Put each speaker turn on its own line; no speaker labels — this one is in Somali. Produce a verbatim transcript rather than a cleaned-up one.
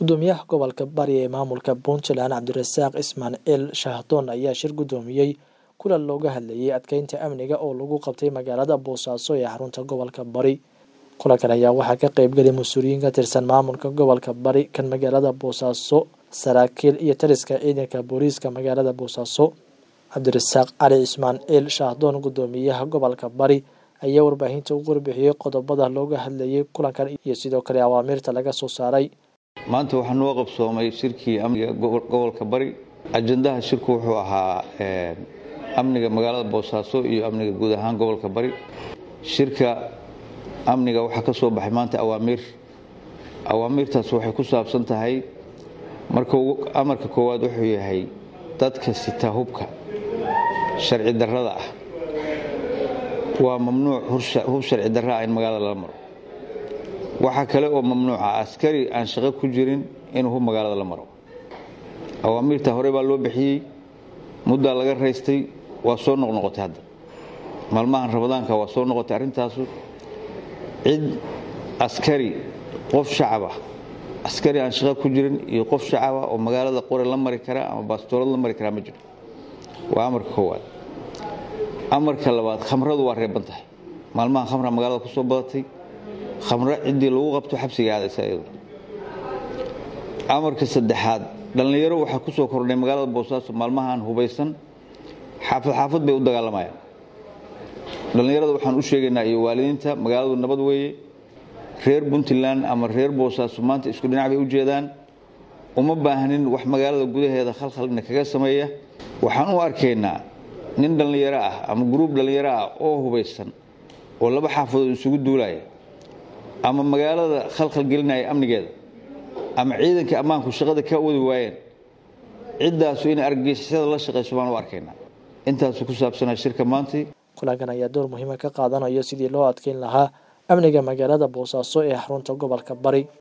gudoomiyaha gobolka Bari ee maamulka Puntland Cabdirasaaq Ismaaciil Shahdoon ayaa shir gudoomiyay kulan looga hadlayay adkeynta amniga oo lagu qabtay magaalada Boosaaso ee xarunta gobolka Bari. kulankan ayaa waxaa ka qayb galay mas'uuliyiin ka tirsan maamulka gobolka Bari kan magaalada Boosaaso, saraakiil iyo taliska ciidanka booliiska magaalada Boosaaso. Cabdirasaaq Ali Ismaaciil Shahdoon gudoomiyaha gobolka Bari ayaa warbaahinta ugu warbixiyay qodobada looga hadlayay kulankan iyo sidoo kale awaamirta laga soo saaray.
maanta waxaan noo qabsoomay shirkii amniga gobolka Bari. ajandaha shirku wuxuu ahaa ee amniga magaalada Boosaaso iyo amniga guud ahaan gobolka Bari. shirka amniga waxa ka soo baxay maanta awaamir awaamirtaas waxay ku saabsan tahay marka amarka koowaad wuxuu yahay dadka sita hubka sharci darrada ah waa mamnuuc hub sharci darro ah in magaalada la maro. waxa kale oo mamnuuca askari aan shaqo ku jirin inuu hub magaalada la maro. awaamirta hore baa loo bixiyay muddo laga reystay waa soo noqnoqotay hadda maalmahan Ramadaanka waa soo noqotay arintaas. cid askari qof shacab ah askari aan shaqo ku jirin iyo qof shacab ah oo magaalada qore la mari kara ama baastoolad la mari kara ma jiro. waa amarka koowaad. amarka labaad khamradu waa reeban tahay. maalmahan khamra magaalada ku soo badatay. khamra cidii lagu qabto xabsiga aadaysa iyadu. amarka saddexaad dhalinyaro waxa ku soo kordhay magaalada Boosaaso maalmahan hubaysan xaafad xaafad bay u dagaalamayaan. dhalinyarada waxaan u sheegaynaa iyo waalidiinta magaaladu nabad weeye. reer Puntland ama reer Boosaaso maanta isku dhinac bay u jeedaan. uma baahnin wax magaalada gudaheeda khalkhalna kaga sameeya. waxaan u arkaynaa nin dhalinyaro ah ama group dhalinyaro ah oo hubaysan oo laba xaafadood isugu duulaya ama magaalada khalkhal gelinaya amnigeeda ama ciidanka ammaanku shaqada ka wadi waayeen cidaas in argagixisada la shaqeyso baan u arkaynaa. intaas ku saabsanaa shirka maanta.
kulankan ayaa door muhiim ah ka qaadanaya sidii loo adkeyn lahaa amniga magaalada Boosaaso ee xarunta gobolka Bari.